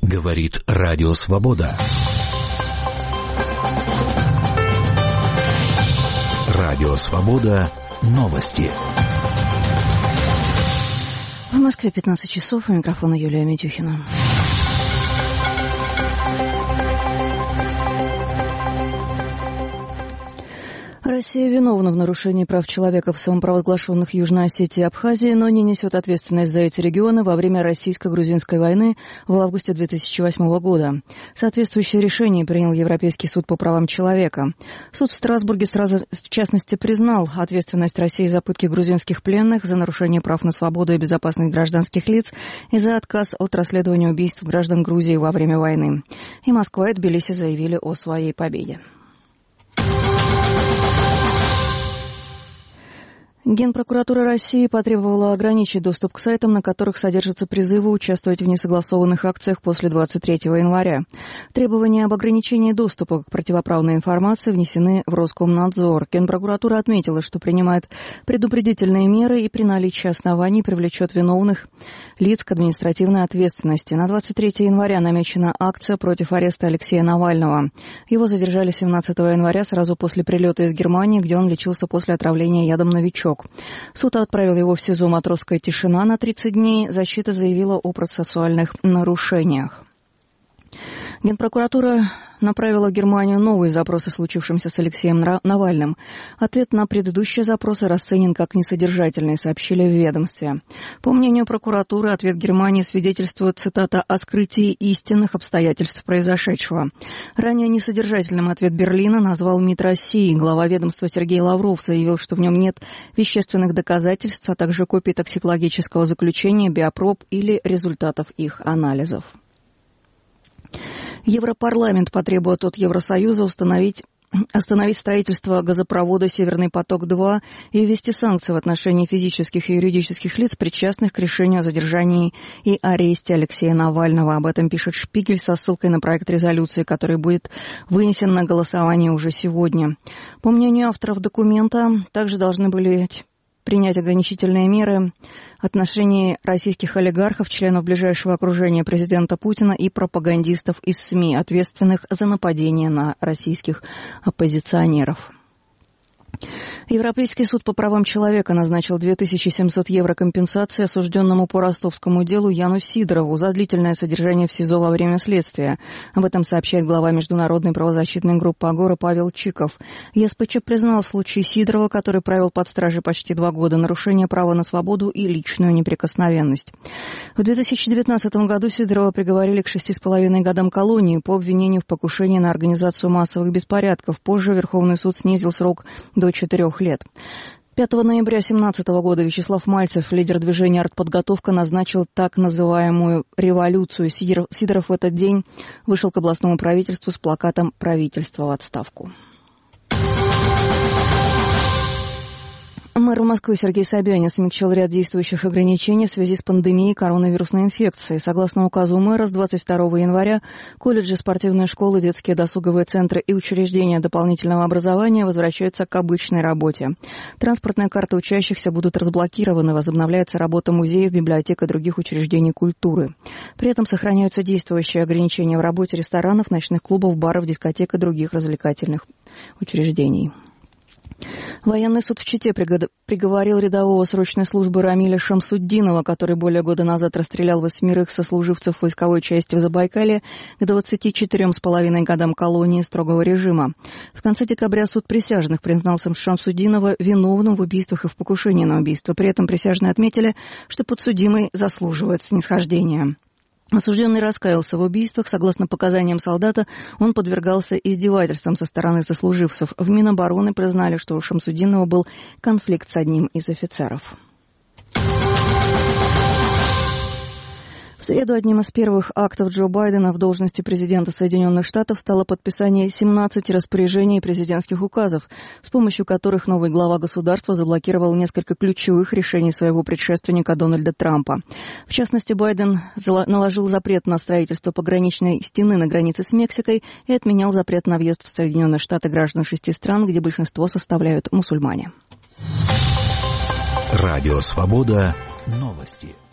Говорит Радио Свобода. Радио Свобода. Новости. В Москве 15 часов. У микрофона Юлия Митюхина. Россия виновна в нарушении прав человека в самопровозглашенных Южной Осетии и Абхазии, но не несет ответственность за эти регионы во время российско-грузинской войны в августе 2008 года. Соответствующее решение принял Европейский суд по правам человека. Суд в Страсбурге сразу, в частности, признал ответственность России за пытки грузинских пленных, за нарушение прав на свободу и безопасность гражданских лиц и за отказ от расследования убийств граждан Грузии во время войны. И Москва и Тбилиси заявили о своей победе. Генпрокуратура России потребовала ограничить доступ к сайтам, на которых содержатся призывы участвовать в несогласованных акциях после 23 января. Требования об ограничении доступа к противоправной информации внесены в Роскомнадзор. Генпрокуратура отметила, что принимает предупредительные меры и при наличии оснований привлечет виновных лиц к административной ответственности. На 23 января намечена акция против ареста Алексея Навального. Его задержали 17 января сразу после прилета из Германии, где он лечился после отравления ядом «Новичок». Суд отправил его в СИЗО «Матросская тишина» на 30 дней. Защита заявила о процессуальных нарушениях. Генпрокуратура направила в Германию новые запросы, случившимся с Алексеем Навальным. Ответ на предыдущие запросы расценен как несодержательный, сообщили в ведомстве. По мнению прокуратуры, ответ Германии свидетельствует, цитата, «о скрытии истинных обстоятельств произошедшего». Ранее несодержательным ответ Берлина назвал МИД России. Глава ведомства Сергей Лавров заявил, что в нем нет вещественных доказательств, а также копий токсикологического заключения, биопроб или результатов их анализов. Европарламент потребует от Евросоюза остановить строительство газопровода «Северный поток-2» и ввести санкции в отношении физических и юридических лиц, причастных к решению о задержании и аресте Алексея Навального. Об этом пишет «Шпигель» со ссылкой на проект резолюции, который будет вынесен на голосование уже сегодня. По мнению авторов документа, также должны были принять ограничительные меры в отношении российских олигархов, членов ближайшего окружения президента Путина и пропагандистов из СМИ, ответственных за нападение на российских оппозиционеров. Европейский суд по правам человека назначил 2700 евро компенсации осужденному по ростовскому делу Яну Сидорову за длительное содержание в СИЗО во время следствия. Об этом сообщает глава международной правозащитной группы «Агора» Павел Чиков. ЕСПЧ признал в случае Сидорова, который провел под стражей почти 2 года, нарушение права на свободу и личную неприкосновенность. В 2019 году Сидорова приговорили к 6,5 годам колонии по обвинению в покушении на организацию массовых беспорядков. Позже Верховный суд снизил срок до 4 лет. 5 ноября 2017 года Вячеслав Мальцев, лидер движения «Артподготовка», назначил так называемую революцию. Сидоров в этот день вышел к областному правительству с плакатом «Правительство в отставку». Мэр Москвы Сергей Собянин смягчил ряд действующих ограничений в связи с пандемией коронавирусной инфекции. Согласно указу мэра, с 22 января колледжи, спортивные школы, детские досуговые центры и учреждения дополнительного образования возвращаются к обычной работе. Транспортные карты учащихся будут разблокированы, возобновляется работа музеев, библиотек и других учреждений культуры. При этом сохраняются действующие ограничения в работе ресторанов, ночных клубов, баров, дискотек и других развлекательных учреждений. Военный суд в Чите приговорил рядового срочной службы Рамиля Шамсуддинова, который более года назад расстрелял 8 сослуживцев войсковой части в Забайкалье, к 24,5 годам колонии строгого режима. В конце декабря суд присяжных признал Шамсуддинова виновным в убийствах и в покушении на убийство. При этом присяжные отметили, что подсудимый заслуживает снисхождения. Осужденный раскаялся в убийствах. Согласно показаниям солдата, он подвергался издевательствам со стороны сослуживцев. В Минобороны признали, что у Шамсуддинова был конфликт с одним из офицеров. В среду одним из первых актов Джо Байдена в должности президента Соединенных Штатов стало подписание 17 распоряжений и президентских указов, с помощью которых новый глава государства заблокировал несколько ключевых решений своего предшественника Дональда Трампа. В частности, Байден наложил запрет на строительство пограничной стены на границе с Мексикой и отменял запрет на въезд в Соединенные Штаты граждан 6 стран, где большинство составляют мусульмане. Радио Свобода. Новости.